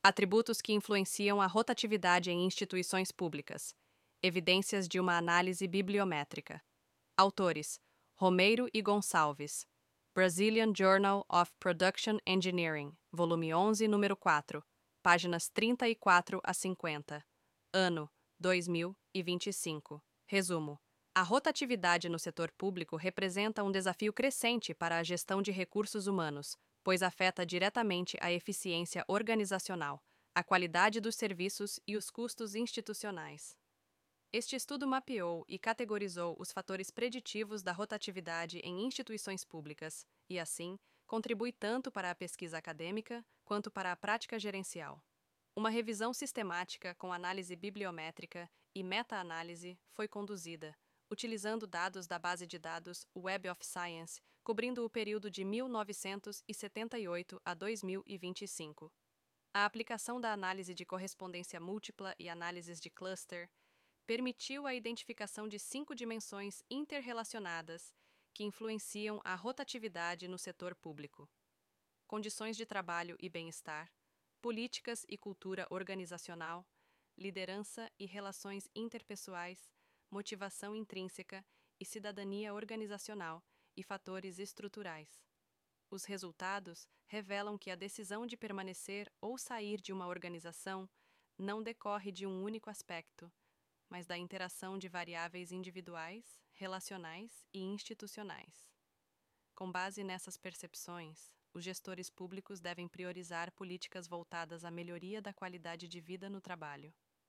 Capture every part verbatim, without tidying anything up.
Atributos que influenciam a rotatividade em instituições públicas. Evidências de uma análise bibliométrica. Autores: Romeiro e Gonçalves. Brazilian Journal of Production Engineering, volume onze, número quatro, páginas trinta e quatro a cinquenta. Ano: dois mil e vinte e cinco. Resumo: a rotatividade no setor público representa um desafio crescente para a gestão de recursos humanos, pois afeta diretamente a eficiência organizacional, a qualidade dos serviços e os custos institucionais. Este estudo mapeou e categorizou os fatores preditivos da rotatividade em instituições públicas e, assim, contribui tanto para a pesquisa acadêmica quanto para a prática gerencial. Uma revisão sistemática com análise bibliométrica e meta-análise foi conduzida, utilizando dados da base de dados Web of Science, cobrindo o período de mil novecentos e setenta e oito a dois mil e vinte e cinco. A aplicação da análise de correspondência múltipla e análises de cluster permitiu a identificação de cinco dimensões interrelacionadas que influenciam a rotatividade no setor público: condições de trabalho e bem-estar, políticas e cultura organizacional, liderança e relações interpessoais, motivação intrínseca e cidadania organizacional e fatores estruturais. Os resultados revelam que a decisão de permanecer ou sair de uma organização não decorre de um único aspecto, mas da interação de variáveis individuais, relacionais e institucionais. Com base nessas percepções, os gestores públicos devem priorizar políticas voltadas à melhoria da qualidade de vida no trabalho,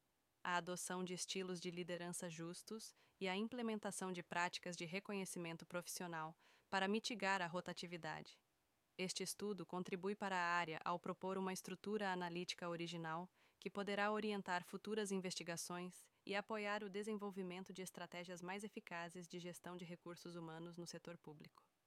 a adoção de estilos de liderança justos e a implementação de práticas de reconhecimento profissional para mitigar a rotatividade. Este estudo contribui para a área ao propor uma estrutura analítica original que poderá orientar futuras investigações e apoiar o desenvolvimento de estratégias mais eficazes de gestão de recursos humanos no setor público.